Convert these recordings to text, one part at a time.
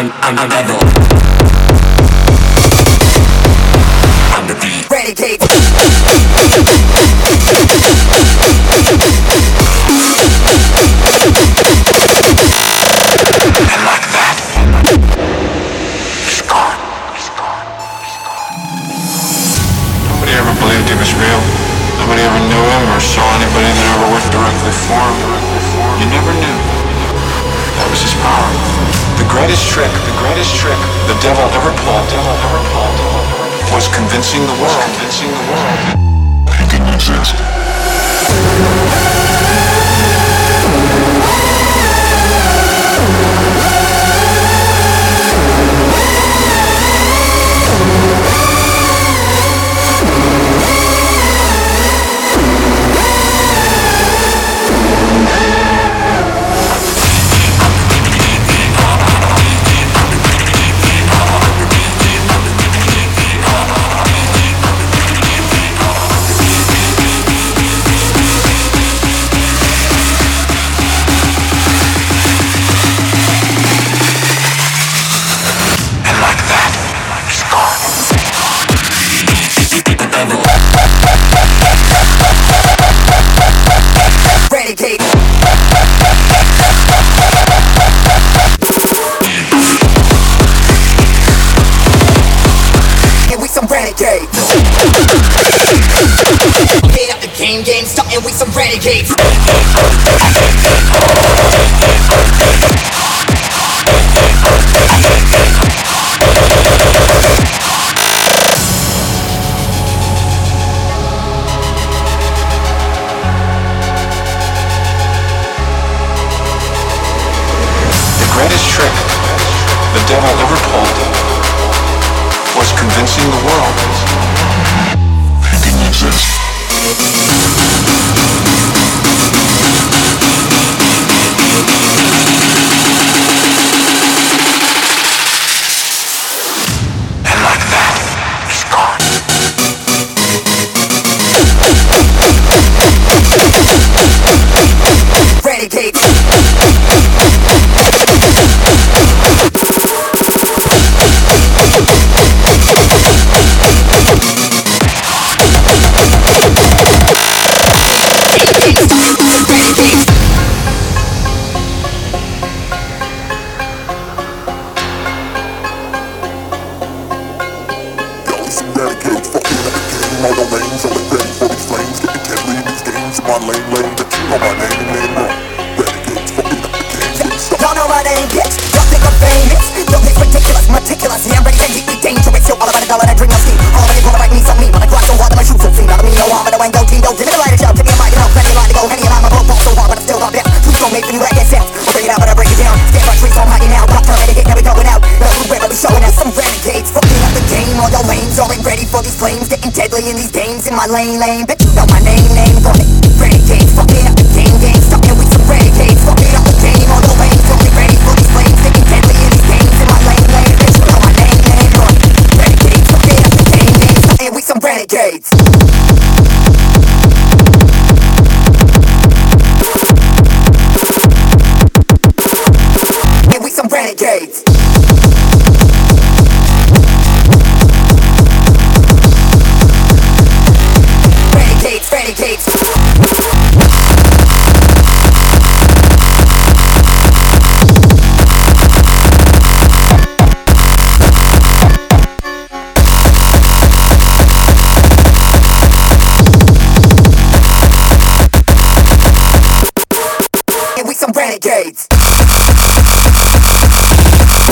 I'm the devil. I'm the beat. Renegade. And like that, he's gone. He's gone. He's gone. Nobody ever believed he was real. Nobody ever knew him or saw anybody that ever worked directly for him. You never knew. That was his power. The greatest trick the devil ever pulled was convincing the world he didn't exist. Get up the game, starting with some renegades. The greatest trick the devil ever pulled was convincing the world he didn't exist. And like that, he's gone. Renegade. Y'all know my name, bitch. Y'all think I'm famous? Yo, it's ridiculous, meticulous. Yeah, I'm ready to get dangerous. Yo, all about a dollar, I drink no steam. All of you gonna like me, so mean. But I glock so hard that my shoes so clean. Out of me, no harm, but I ain't go team. Don't give me the lighter, shout. Give me a mic, and I'll plenty line to go. Henny and I'm a broke ball so hard, but I still love it. Truth don't make me like that sense. I'll bring it out, but I break it down. Stand by trees, so I'm hiding now. Block turn, renegade, now we going out. Now we're really showing us some renegades. Fucking up the game, all your lanes aren't ready for these flames. Getting deadly in these games, in my lane, bitch. You know my name, got it. Renegades, fucking up the game, starting with some renegades. Fucking up the game, all your lanes aren't ready for these flames. Getting deadly in these games, in my lane, bitch. You know my name, got it. Renegades, fucking up the game, starting with some renegades. And we some renegades. Renegades. And we some renegades.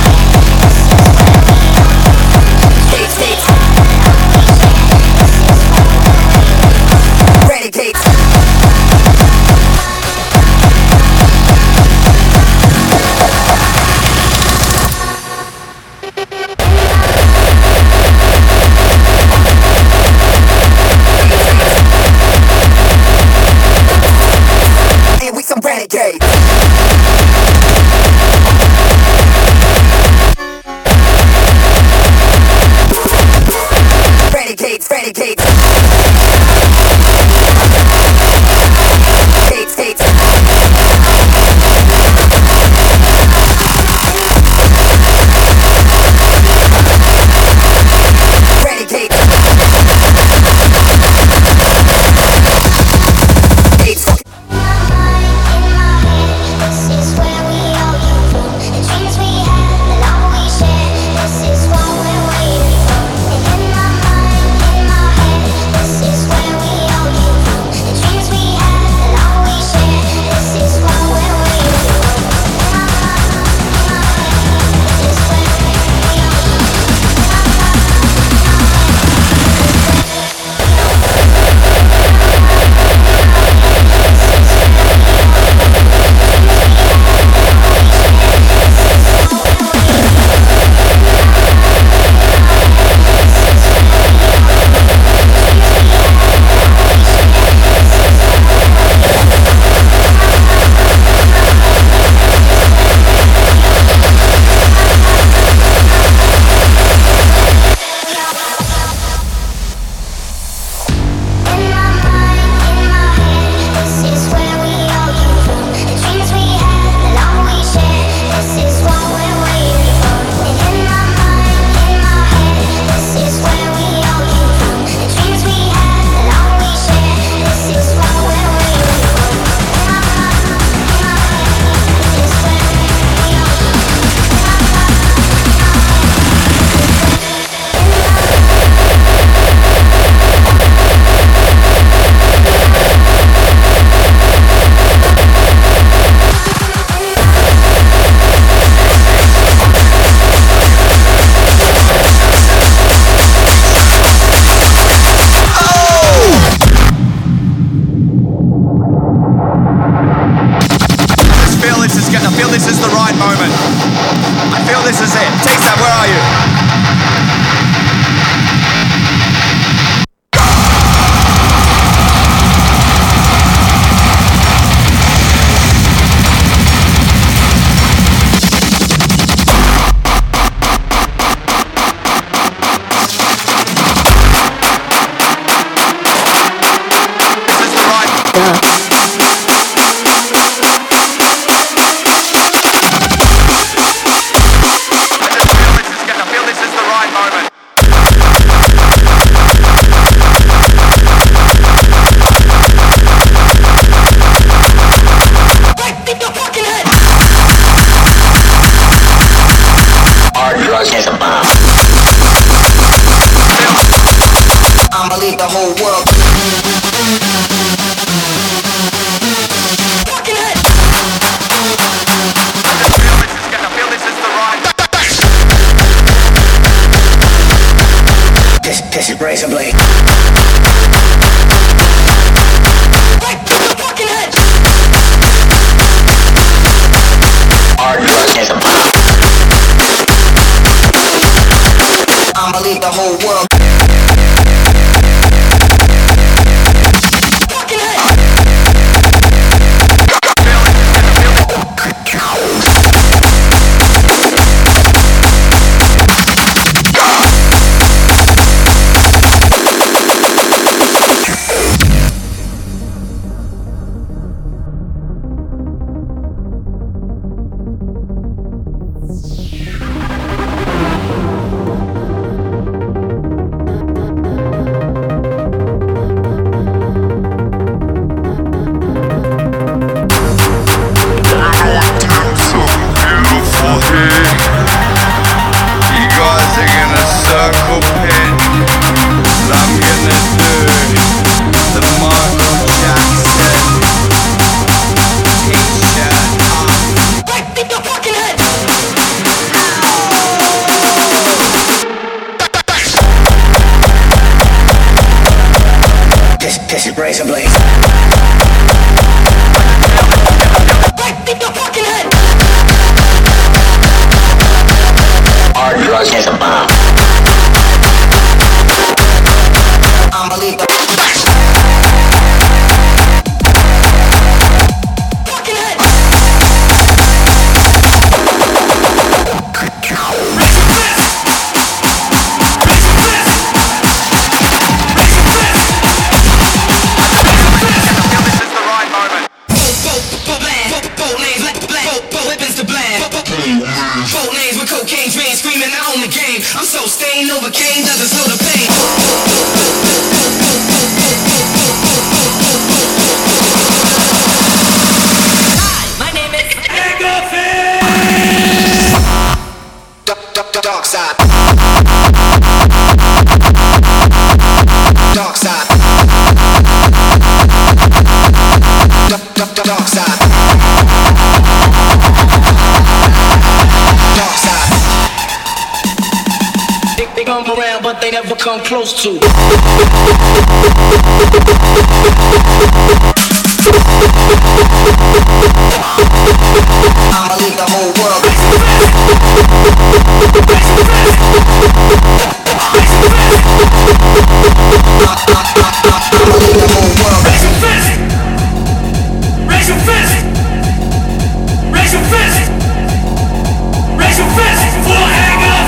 razor blade. Right to the fucking head. Our trust is a bomb. I'ma leave the whole world. Fucking head. razor blade. Right in the fucking head. Hard drugs is a bomb. Unbelievable. Fucking head. Cocaine drain screaming I own the game. I'm so stained over cane doesn't slow the pain. Hi, my name is Dark side. Dark side. Dark side. Dark side. They come around but they never come close to. I'ma leave the whole world. I'ma leave the whole world. Raise your fist! Raise your fist! Raise your fist! Raise your fist! Full hang of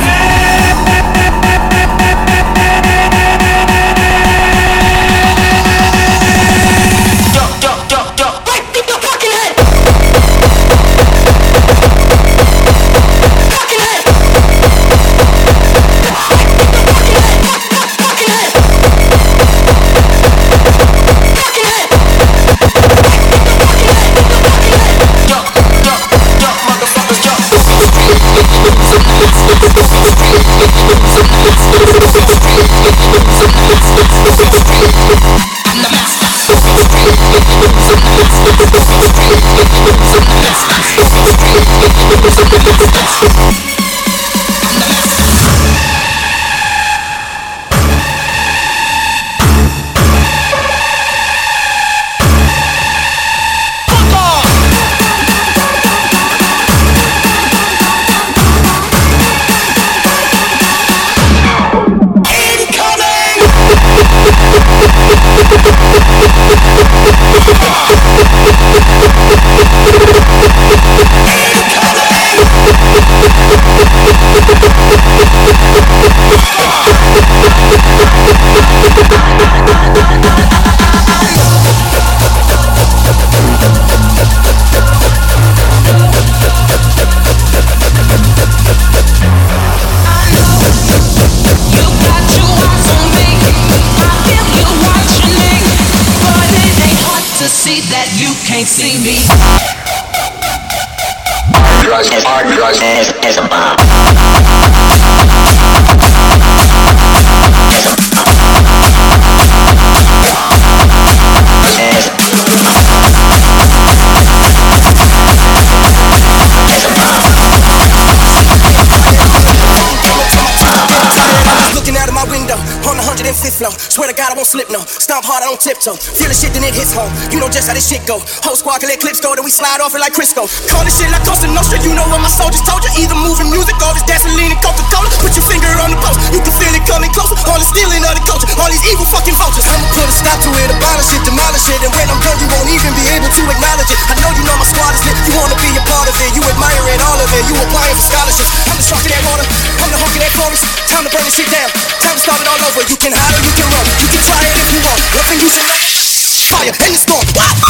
can't see me. Hard drugs is a bomb. Looking out of my window on the 105th floor. Swear to God I won't slip no. Stomp hard, I don't tiptoe. Feel the shit then it hits home. You know just how this shit go. Whole squad can let clips go, then we slide off it like Crisco. Call this shit like Costa Nostra. You know what my soldiers told you. Either moving music or it's gasoline and Coca-Cola. Put your finger on the post. You can feel it coming closer. All the stealing of the culture. All these evil fucking vultures. I'ma put a stop to it, abolish it, demolish it. And when I'm done you won't even be able to acknowledge it. I know you know my squad is lit. You wanna be a part of it. You admiring all of it. You applying for scholarships. I'm the shark in that water. I'm the hawk in that forest. Time to burn this shit down. Time to start it all over. You can hide or you can run. You can try it if you want. One thing you should know. Fire in the storm.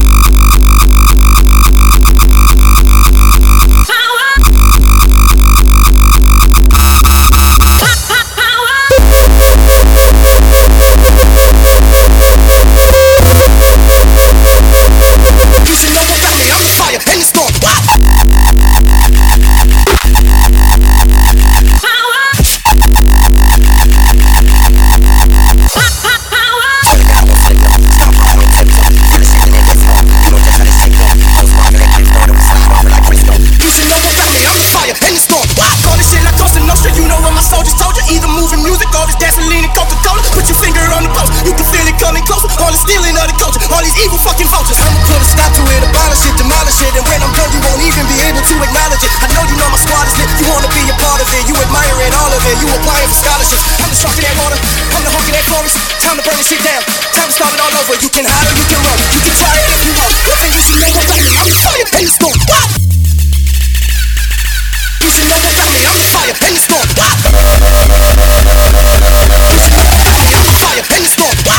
You should know about me. I'm the fire in the storm. All the stealing of the culture, evil fucking vultures. I'ma put a stop to it, abolish it, demolish it. And when I'm done, you won't even be able to acknowledge it. I know you know my squad is lit, you wanna be a part of it. You admire it, all of it, you applying for scholarships. I'm the shark in that water, I'm the hunk in that chorus. Time to burn this shit down, time to start it all over. You can hide or you can run, you can try it if you want. Nothing you should know about me, I'm the fire and the storm. What? You should know about me, I'm the fire and the storm. What? You should know about me, I'm the fire and the storm. What?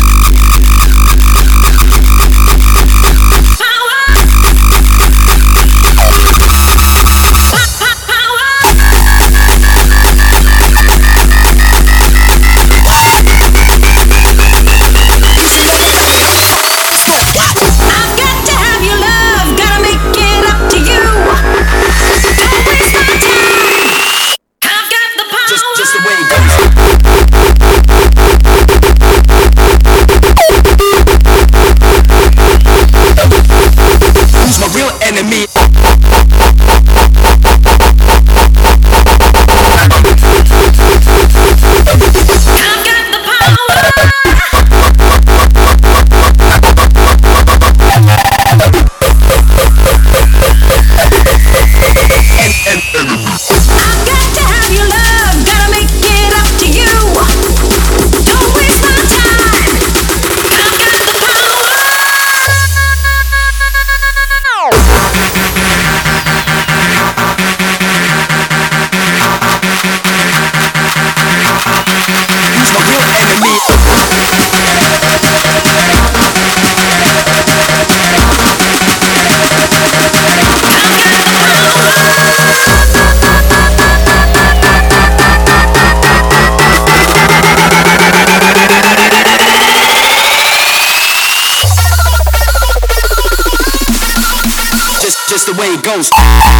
Just the way it goes.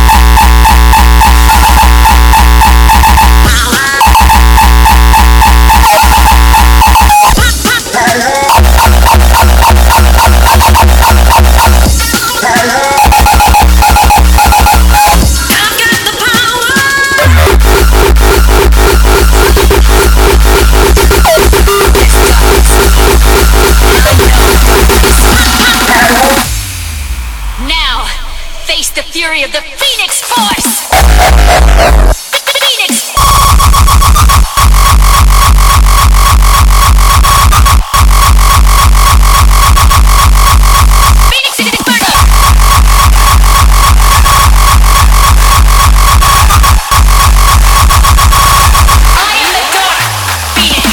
The fury of the Phoenix Force! Phoenix! Phoenix Inferno! I am the Dark Phoenix!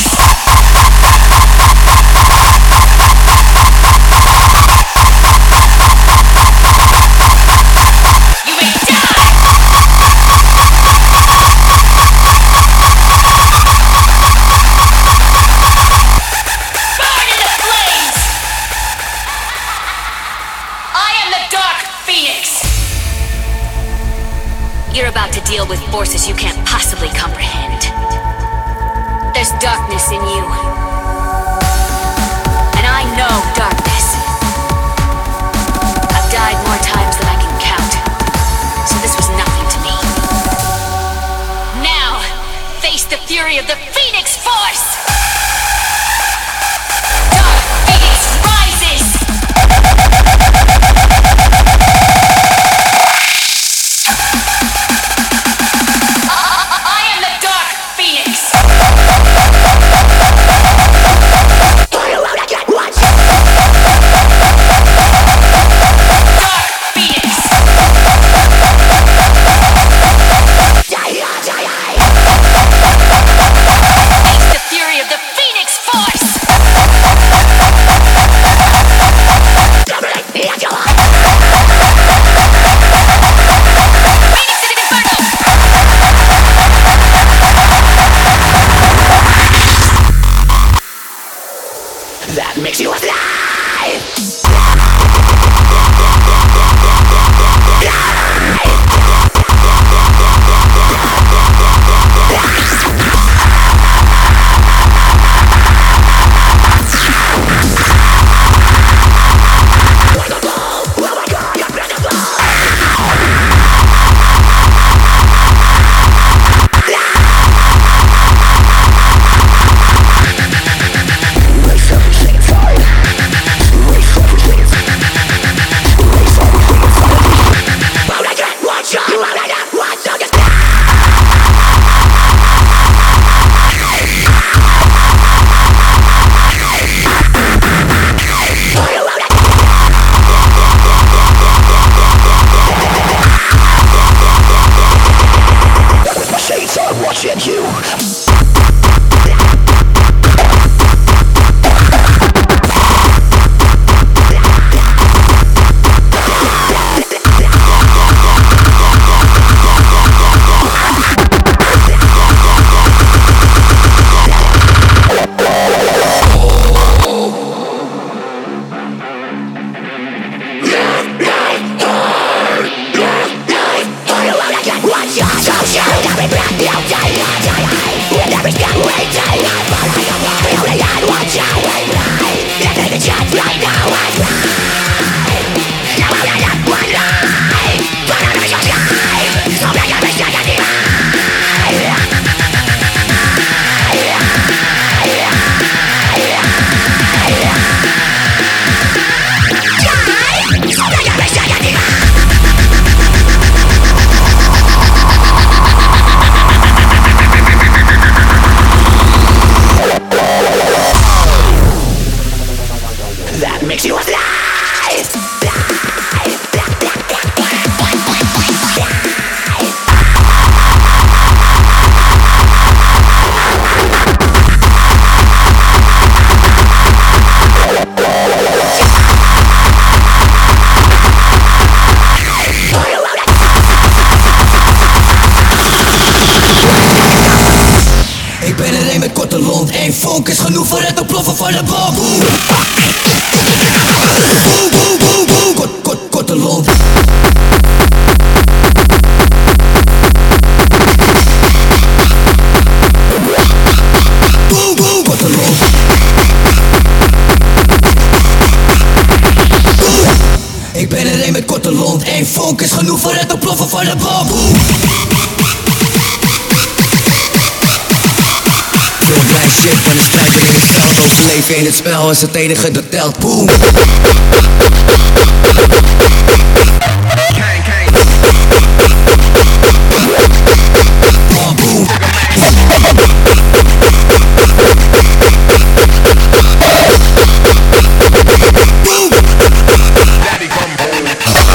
You're about to deal with forces you can't possibly comprehend. There's darkness in you. And I know darkness. I've died more times than I can count. So this was nothing to me. Now, face the fury of the Phoenix Force! Dark Phoenix rises! Fury Eén vonk is genoeg voor het ontploffen van de bom. Korte lont. Korte lont. Ik ben er een met korte lont. Eén vonk is genoeg voor het ontploffen van de bom. Shit van de strijder in het veld. Overleven in het spel is het enige dat telt. Boom. Boom. Daddy come home.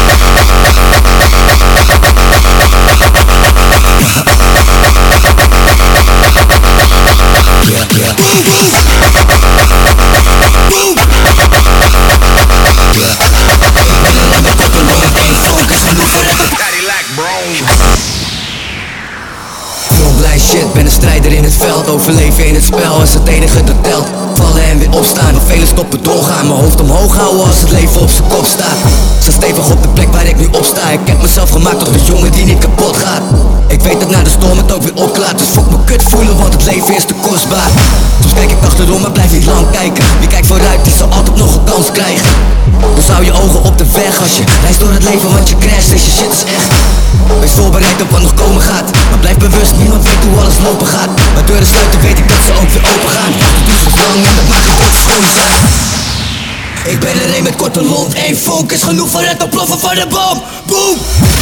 Shit, ben een strijder in het veld. Overleven in het spel is het enige dat telt. Vallen en weer opstaan, want velen stoppen doorgaan. Mijn hoofd omhoog houden als het leven op zijn kop staat. Sta stevig op de plek waar ik nu op sta. Ik heb mezelf gemaakt tot een jongen die niet kapot gaat. Ik weet dat na de storm het ook weer opklaart. Dus fuck me kut voelen, want het leven is te kostbaar. Soms kijk ik achterom, maar blijf niet lang kijken. Wie kijkt vooruit, die zal altijd nog een kans krijgen. Dus hou je ogen op de weg als je reist door het leven, want je crasht. Deze shit is echt. Wees voorbereid op wat nog komen gaat. Maar blijf bewust, niemand weet hoe alles lopen gaat. Maar deuren sluiten, weet ik dat ze ook weer open gaan. Het duurt zo lang en dat maakt het ook schoon zijn. Ik ben er een met korte lont. Eén vonk is genoeg voor het ontploffen van de bom. Boom!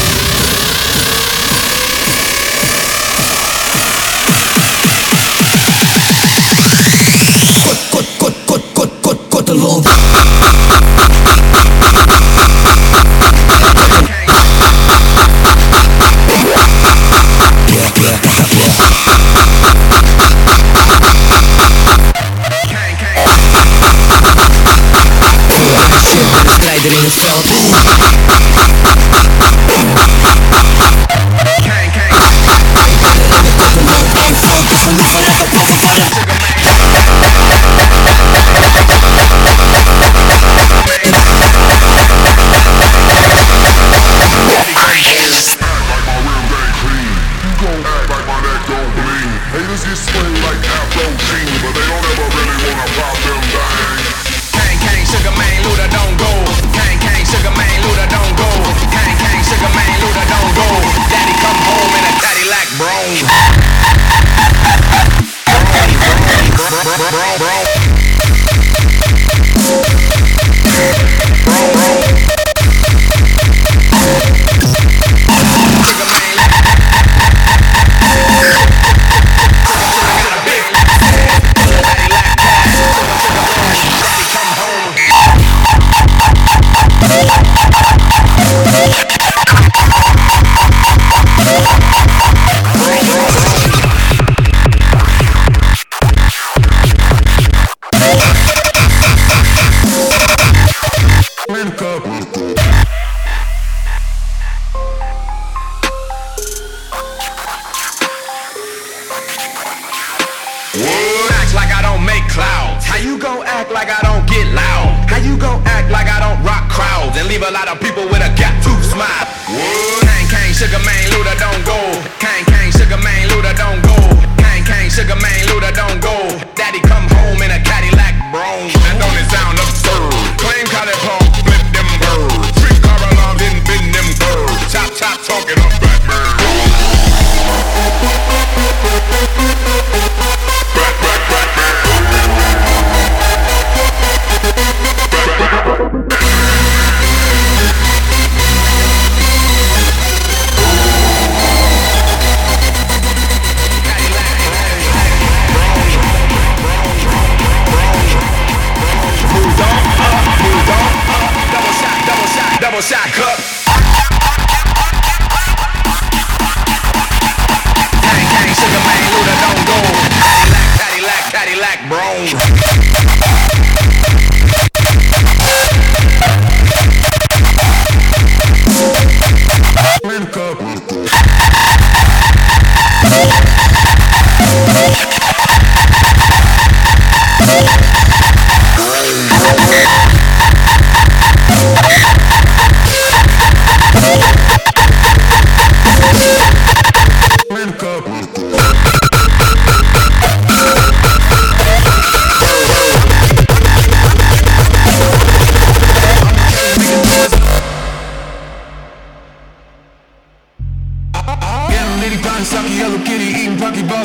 Korte lont. Strijder in het veld. Haters get sprayed like Afro Gene, but they don't ever really wanna pop them things. Kang, Sugar Man, Luda don't go. Kang, Sugar Man, Luda don't go. Kang, Sugar Man, Luda don't go. Daddy come home in a Cadillac brown. Act like I don't make clouds. How you gon' act like I don't get loud? How you gon' act like I don't rock crowds and leave a lot of people with a gap tooth smile? Kang, Sugar Man, Luda don't go. Kang, Sugar Man, Luda don't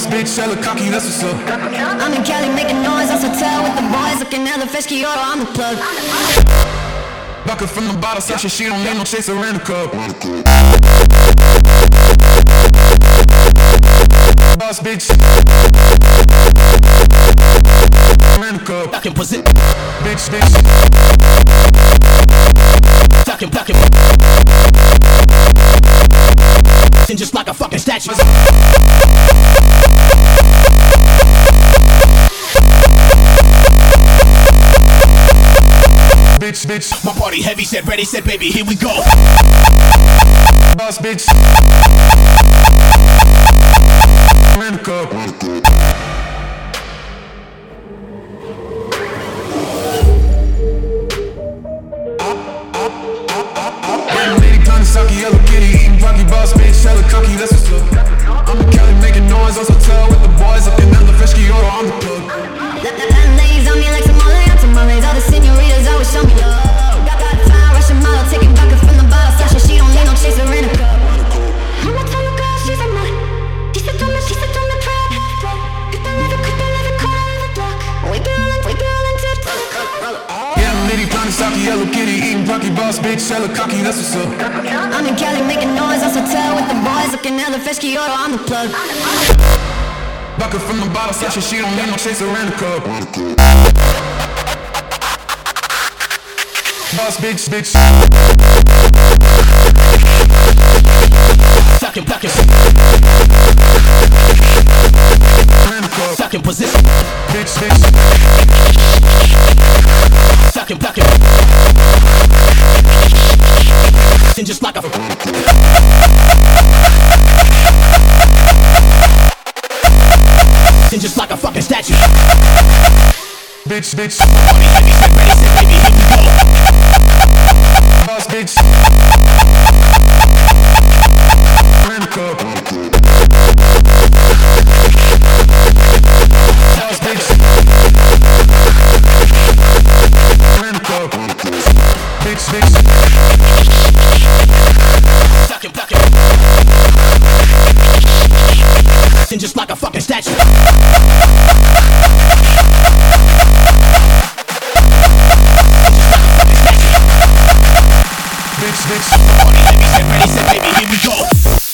Boss bitch, hella cocky, that's what's up. I'm in Cali making noise, on hotel with the boys, looking hella frisky, on the plug. Bucket from the bottle, such a she don't need no chaser in the cup. Boss bitch, in the cup. Fucking pussy, bitch, bitch. Fucking, and just like a fucking statue. Bitch, bitch. My party heavy, said ready, said baby, here we go. Boss bitch, in the cup. Saki, yellow kitty, eating Rocky Boss bitch, hella cocky, that's what's up. I'm in Cali making noise, on hotel with the boys, looking hella frisky, on the plug. Ladies on me like tamales, all the senoritas always show me love. Got time, Russian model, taking buckets from the bottle, Sasha, she don't need no chaser in a cup. I'm a tell girl, she's a nut. She said don't me trap. Could they live it, call the block. We ballin' tip. Yeah, I'm Liddy, Plani, Saki, yellow kitty, eating Rocky Boss bitch, hella cocky, that's what's up. I'm in Cali making noise, on hotel with the boys, looking hella frisky, on the plug. Bucket from the bottle, such a she don't need no chaser in the cup. Boss bitch, bitch. Sucking, in the cup. sucking position. Bitch, bitch. Sucking, and just like a and just like a fucking statue. Bitch, bitch. Party heavy, said ready, said baby, here we go. Boss bitch. In the cup. Boss bitch. In the cup. Bitch, bitch. Sucking, and just like a fucking statue. Party heavy, said ready, said baby, here we go.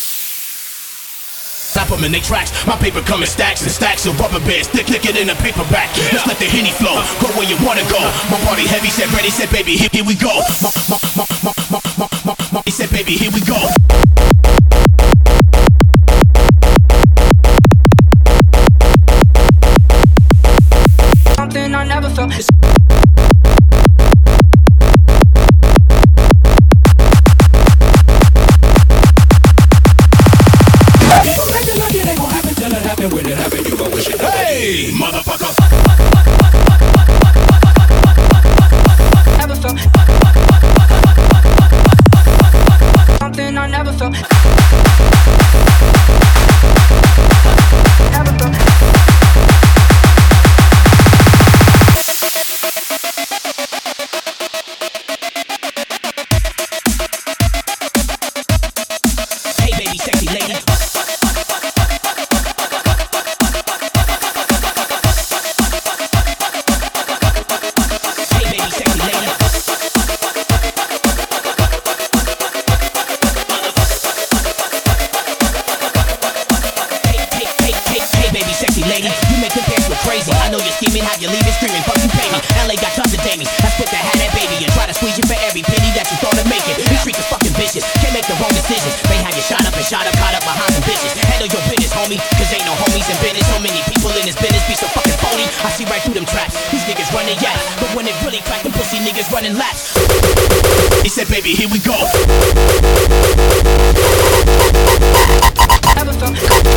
Slap them in they tracks, my paper come in stacks and stacks of rubber bands, stick it in a paperback. Let's let the Henny flow, go where you wanna go. My party heavy, said ready, said baby, here we go. He said baby, here we go. Something I never felt. Hey, motherfucker. Never felt. Something I never felt. Never felt. Hey, baby, sexy lady. Have you leaving screaming, fuck you pay me. LA got tons of Damien. I spit that hat at baby and try to squeeze you for every penny that you thought of making. These streets are fucking vicious, can't make the wrong decisions. They have you shot up, caught up behind some bitches. Handle your business, homie, cause ain't no homies in business. So many people in this business be so fucking phony. I see right through them traps, these niggas running yaps. But when it really crack, them pussy niggas running laps. He said, baby, here we go. Never felt.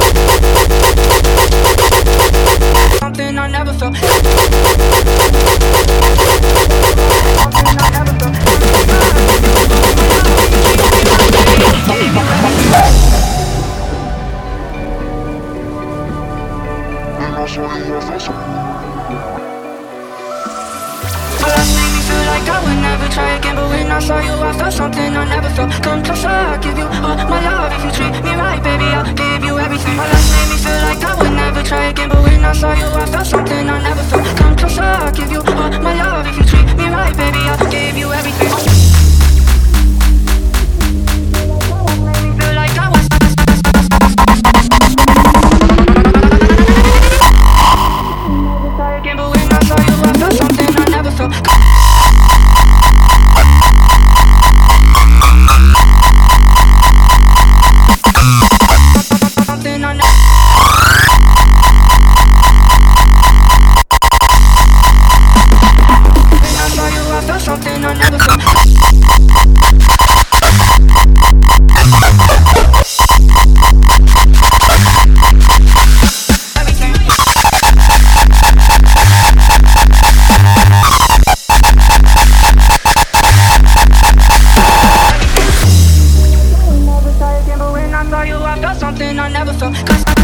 Something I never felt. Something I never felt. My last name me feel like I would never try again, but when I saw you, I felt something I never felt. Come closer, I'll give you all my love. If you treat me right, baby, I'll give you everything. My life made me feel like I would never try again, but when I saw you, I felt something I never felt. Come closer, I'll give you all my love. If you treat me right, baby, I'll give you everything. Feel like I was again, but when I saw you, I felt something I never felt. Something I never. When I saw you, I felt something I never felt. Something I never felt.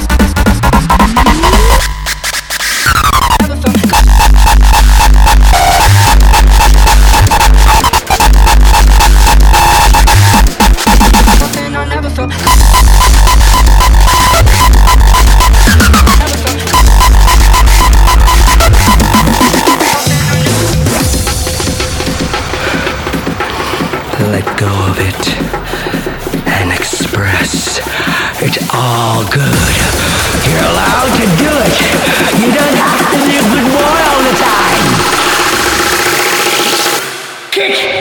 Something I never felt. Let go of it and express. It's all good. You're allowed to do it. You don't have to live with more all the time. Kick.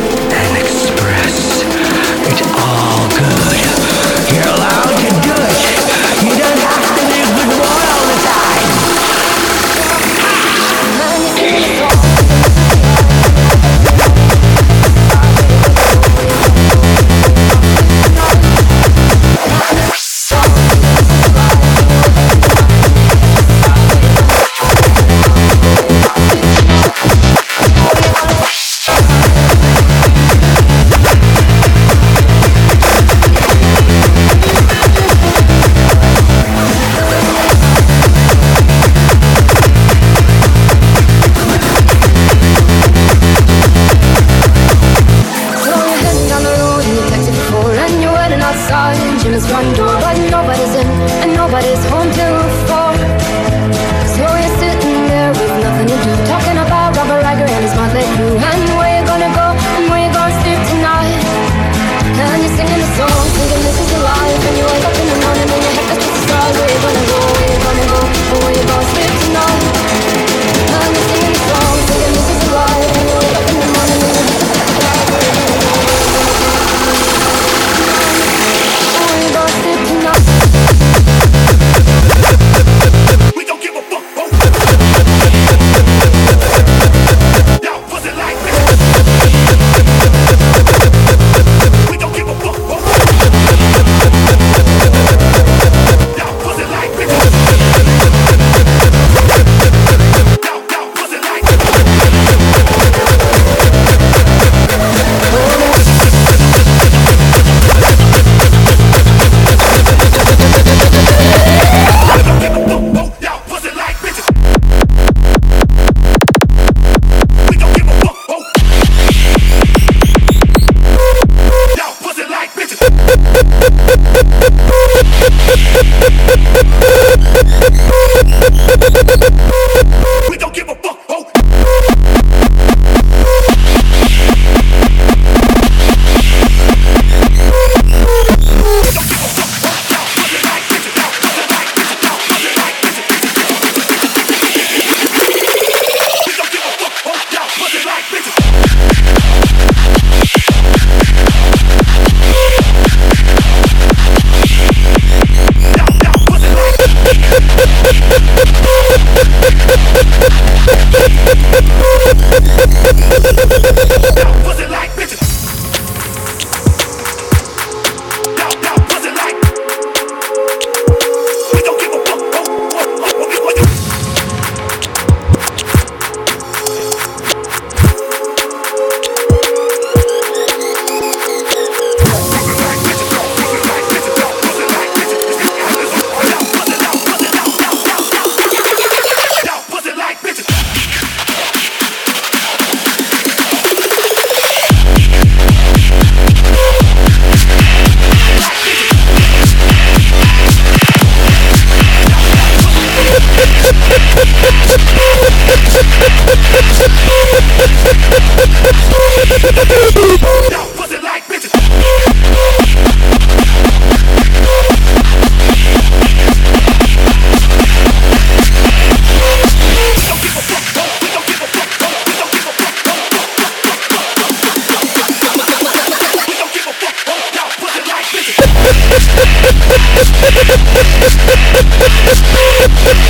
You're allowed to do it.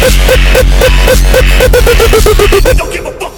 Don't give a fuck.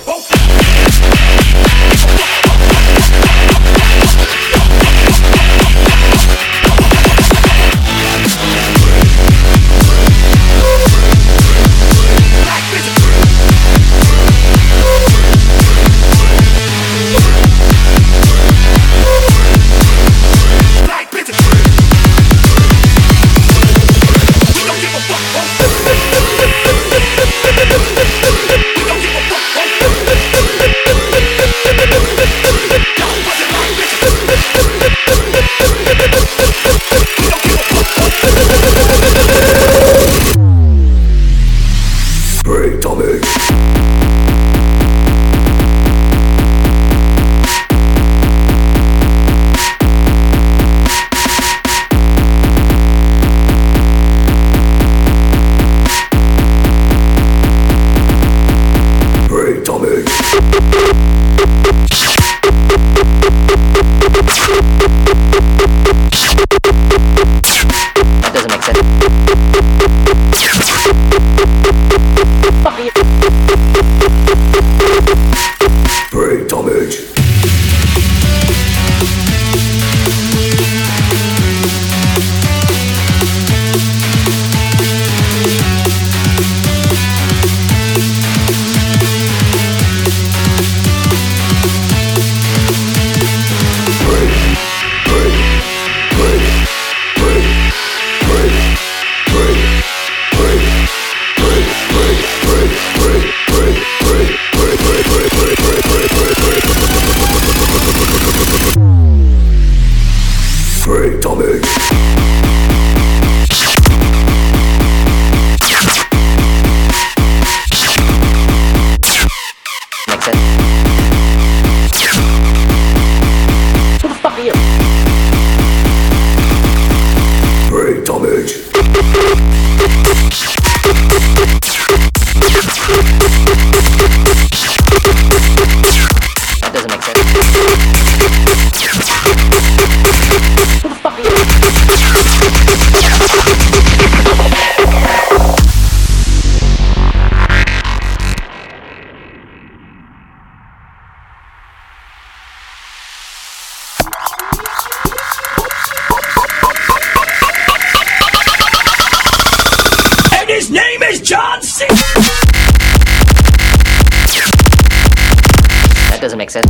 That doesn't make sense.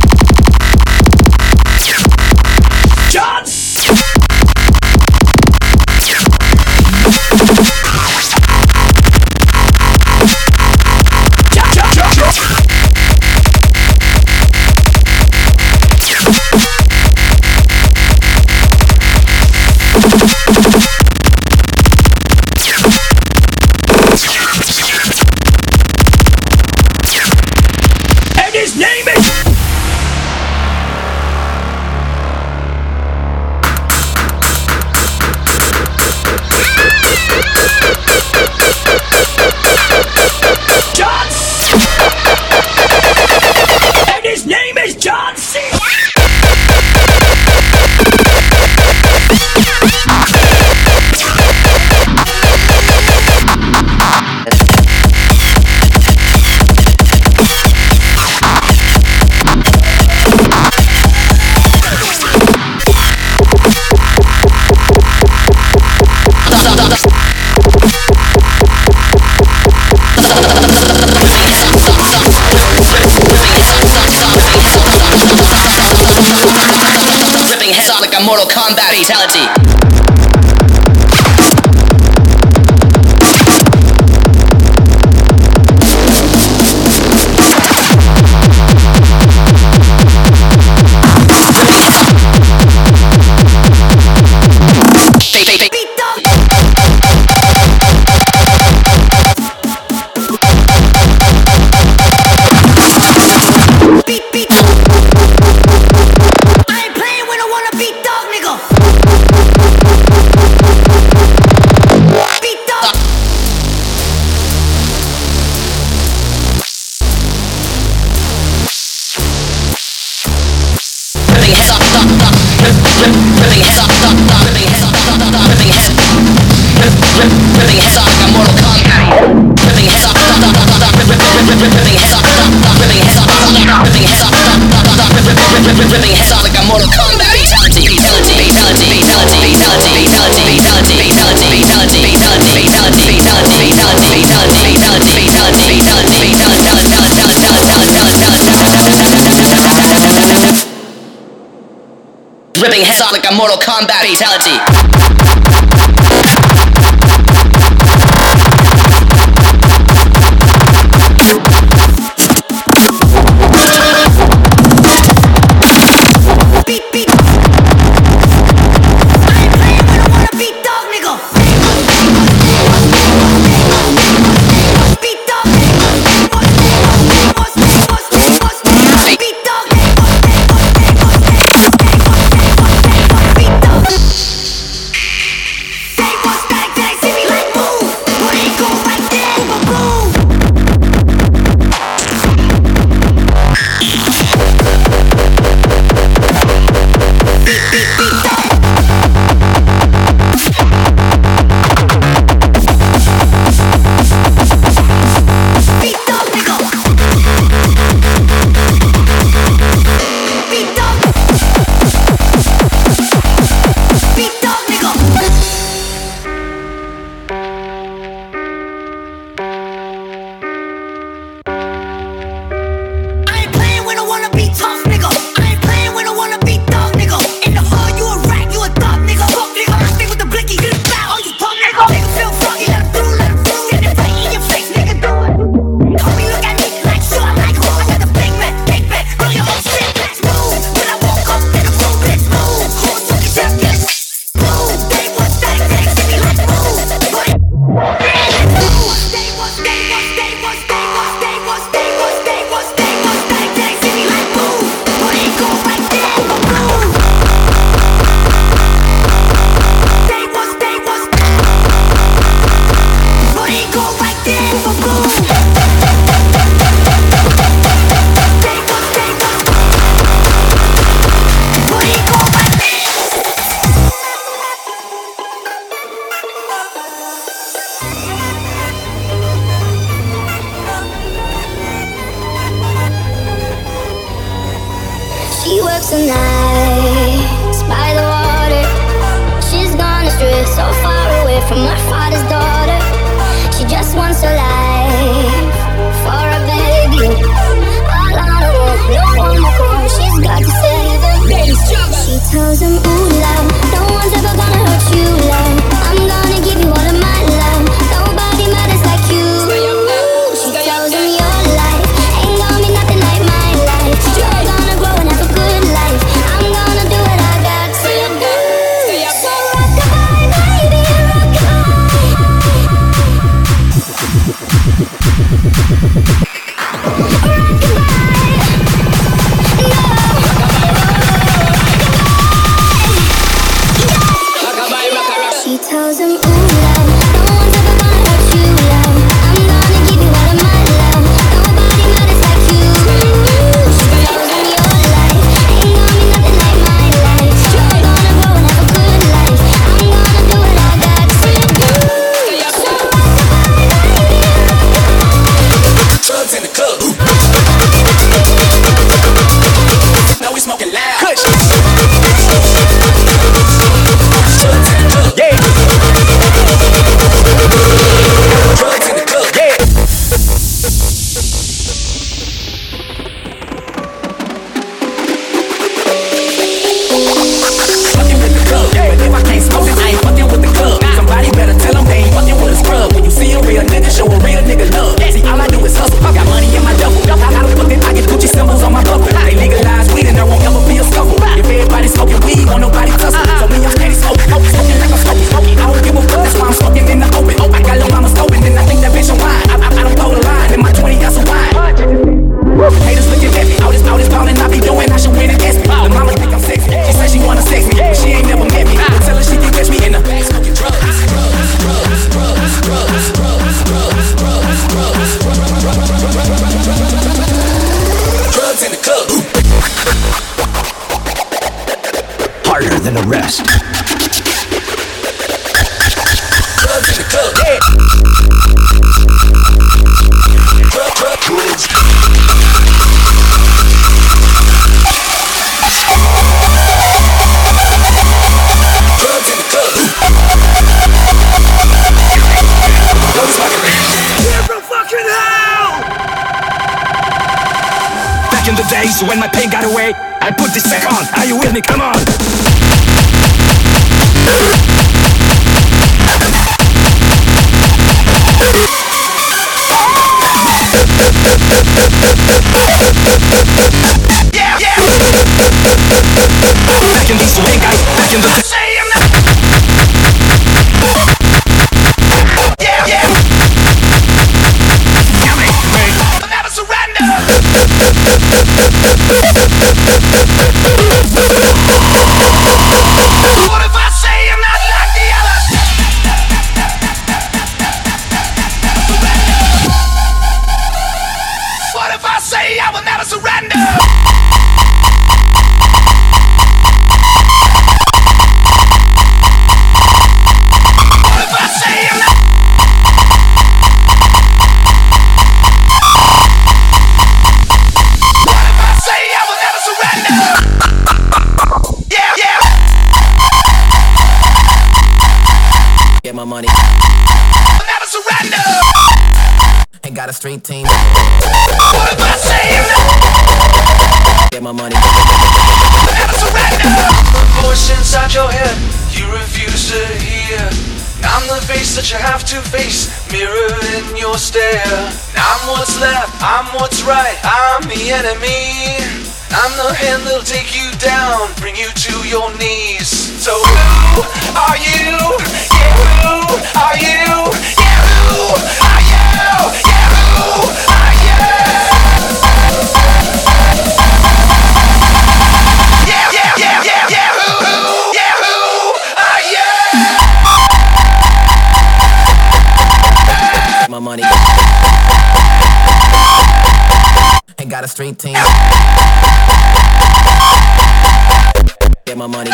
John and his name is John C. And his name is John C. Ripping heads off like a Mortal Kombat fatality. Ripping heads off like a Mortal Kombat. Ripping heads ripping heads off like a Mortal Kombat fatality. She works the nights by the water. She's gone astray, so far away from her father's daughter. She just wants a life for a baby. All on her own, no one more home. She's got to save her baby. She tells him, ooh, love, no one's ever gonna hurt you, love. I'm gonna give you all of my love. Nobody matters like you. She tells him your life ain't gonna be nothing like my life. You're gonna grow and have a good life. I'm gonna do what I got to do. So rock-a-bye, baby, She tells him, ooh, love, no one's ever gonna hurt you, love. I'm gonna give you all of my love. Nobody matters like you. She tells him your life ain't gonna be nothing like my life. You're gonna grow and have a good life. I'm gonna do what I got to do. So rock-a-bye, baby. Drugs in the club. Now we smoking loud. Kush. Drugs in the club. Yeah. Drugs in the club. Yeah. Fucking with the club. Yeah. But if I can't smoke it, I ain't fucking with the club. Somebody better tell them they ain't fucking with a scrub. When you see a real nigga, show a real nigga love. See, all I do is hustle. I got money in my duffel. I don't put it, I get Gucci symbols on my buckle. They legalize weed and there won't ever be a scuffle. If everybody smoking weed, won't nobody tussle. So me, I'm steady smoking, smoking like I'm smoking. I don't give a fuck, that's why I'm smoking in the open. I got little mama's open, and I think that bitch a wine. I don't pull the line in my 20 ounce of wine. Haters looking at me, all this ballin' I be doing, I should win and ask me. The mama think I'm sexy, she say she wanna sex me, but she ain't never met me. I tell her she can catch me in the back smoking drugs. Drugs in the club. Harder than the rest. Drugs in the club. Yeah. Drugs. Drugs in the club. Here's the fucking hell! Back in the day, days when my pain got away, I put this track on. Are you with me? Come on. Yeah, yeah. Back in the swing, guys. Back in the. Say I'm not. Yeah, yeah. I'll never surrender. What if I say I'm not like the others? What if I say I will never surrender? What if I say I'm not? What if I say I will never surrender? Yeah, yeah. Get my money. I'll never surrender. Ain't got a street team. What if I say I'm not? Get my money. I'll never surrender. The voice inside your head you refuse to hear. I'm the face that you have to face, mirror in your stare. I'm what's left, I'm what's right, I'm the enemy. I'm the hand that'll take you down, bring you to your knees. So who are you? Yeah, who are you? Yeah, who are you? Yeah, who are you? Yeah, yeah, yeah, yeah, yeah, who, yeah, who are you? Get my money. Ain't got a street team. Get my money.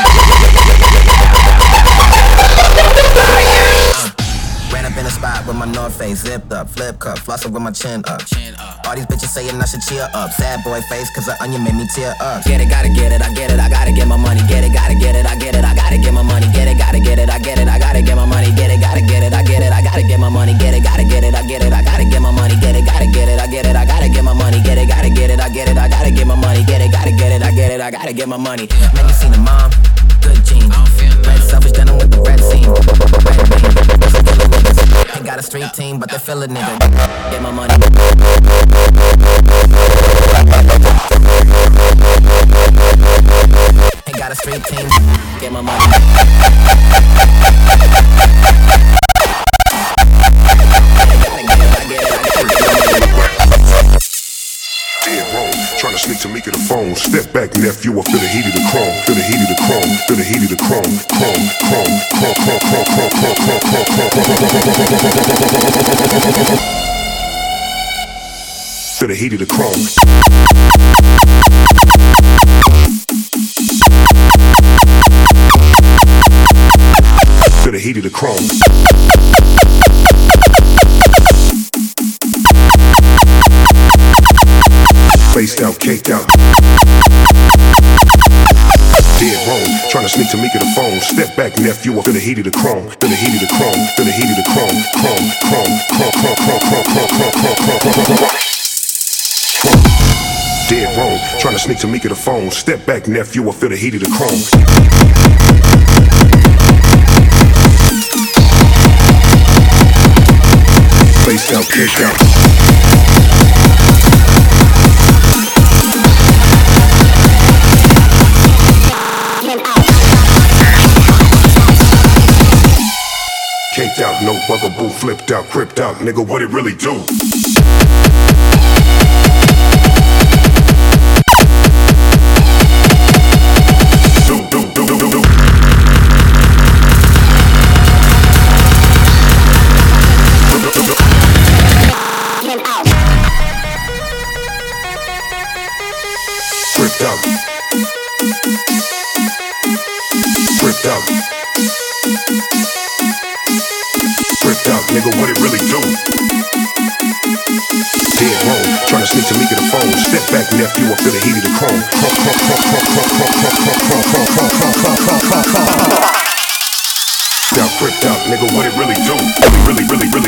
Ran up in a spot with my North Face zipped up, flip cup, flossing with my chin up. All these bitches saying I should cheer up. Sad boy face, cause the onion made me tear up. Get it, gotta get it, I get it, I gotta get my money. Get it, gotta get it, I get it, I gotta get my money. Get it, gotta get it, I get it, I gotta get my money. Get it, gotta get it, I get it, I gotta get my money. Get it, gotta get it, I get it, I gotta get my money. Get it, gotta get it, I get it, I gotta get my money. Get it, gotta get it, I get it, I gotta get my money. Get it, gotta get it, I get it, I gotta get my money. Man, you seen the mom? Good jeans. Red selfish denim with the red seam. Red beam. Ain't got a street team, but they feel a nigga. Get my money. Ain't got a street team. Get my money. Dead wrong, tryna sneak to Tamika the phone. Step back, nephew, I feel the heat of the chrome. Feel the heat of the chrome. Feel the heat of the chrome. Chrome, chrome, chrome, chrome, chrome, chrome, chrome, chrome, chrome. Feel the heat of the chrome. Feel the heat of the chrome. Spaced out, caked out. Dead wrong, tryna sneak to Tamika the phone. Step back, nephew, I feel the heat of the chrome. Feel the heat of the chrome. Feel the heat of the chrome. Chrome, chrome, chrome, chrome, chrome, chrome, chrome, chrome, chrome, chrome, chrome. Dead wrong, tryna sneak to Tamika the phone. Step back, nephew, I feel the heat of the chrome. Spaced out, caked out. Caked out, no bugaboo, flipped out, cripped out, nigga, what it really do? Cripped out. Cripped out. Cripped out, nigga, what it really do? Dead wrong, tryna sneak to Tamika the phone. Step back, nephew, I feel the heat of the chrome. Now cripped out, nigga, what it really do? Really.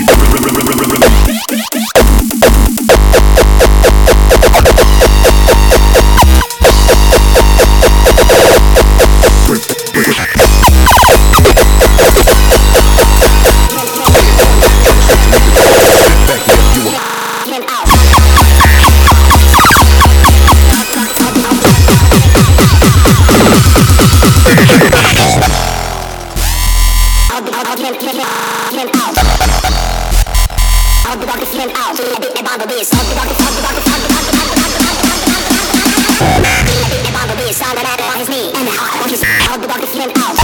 feeling out. Feel like the bumblebee is sound on his knee and high. Want you sound the doctor feeling out.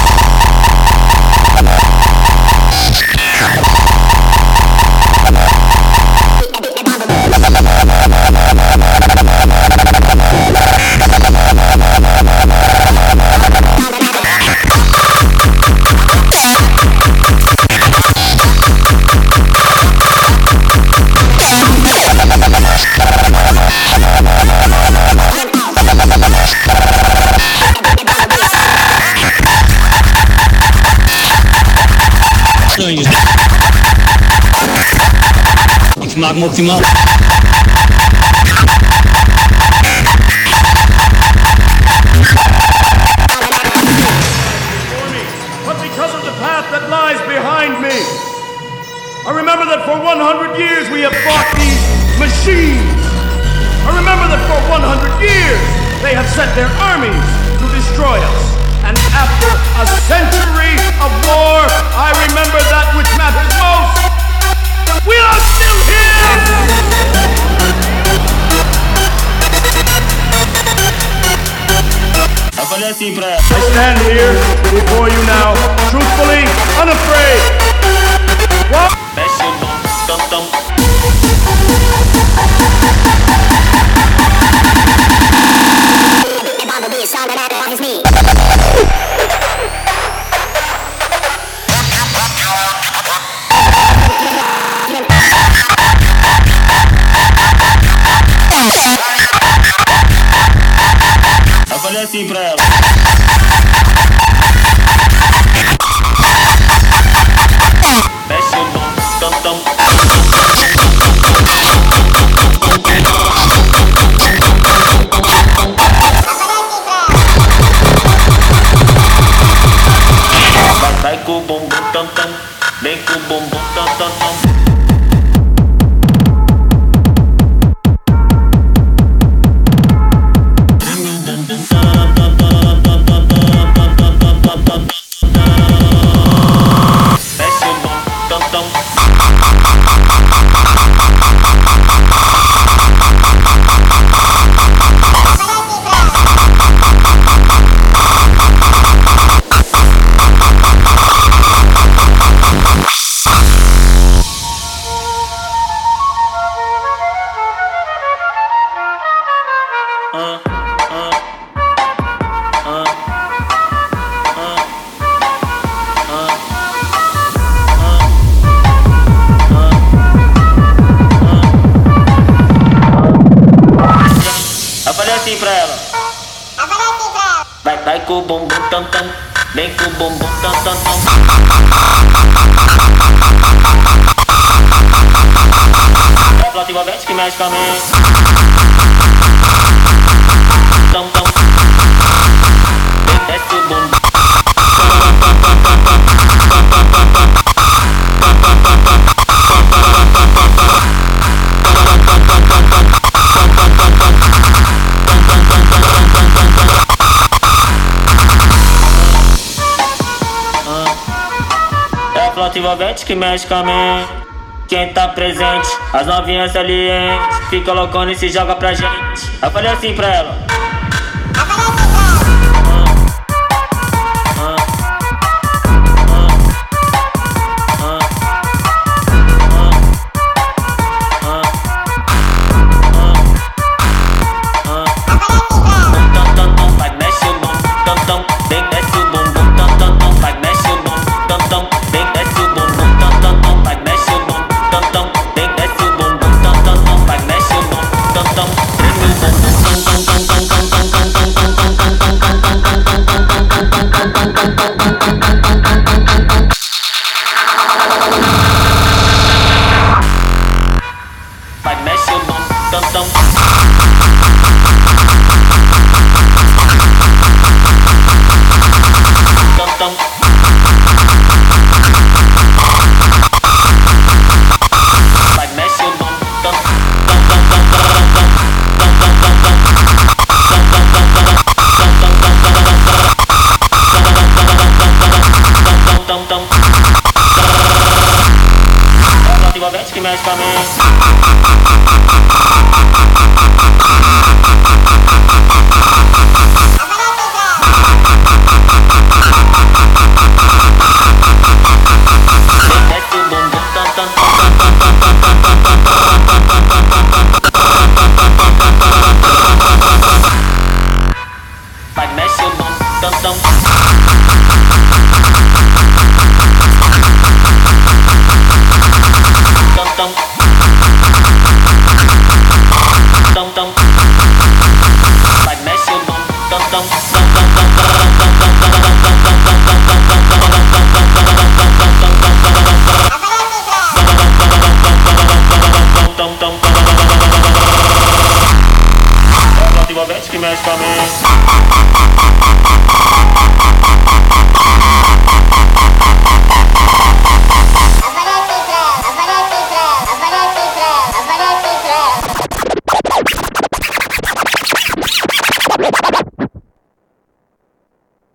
Ik maak me optimaal. But because of the path that lies behind me, I remember that for 100 years we have fought these machines. I remember that for 100 years they have sent their armies to destroy us. And after a century of war, I remember that which matters most. We are still here! I stand here before you now, truthfully, unafraid. What? Eu falei assim pra ela. Mexe o bom, tam. Vai com o bumbum tam, vem com o bumbum tam. Vai com o bumbum tam, vem com o bumbum tam. É flauta envolvente que mexe com a mente. Tam. Desce o bumbum. Flauta envolvente que mexe com a mente. Quem tá presente, as novinhas salientes, fica loucona e se joga pra gente. Eu falei assim pra ela. Dum envolvente que mexe com a mente.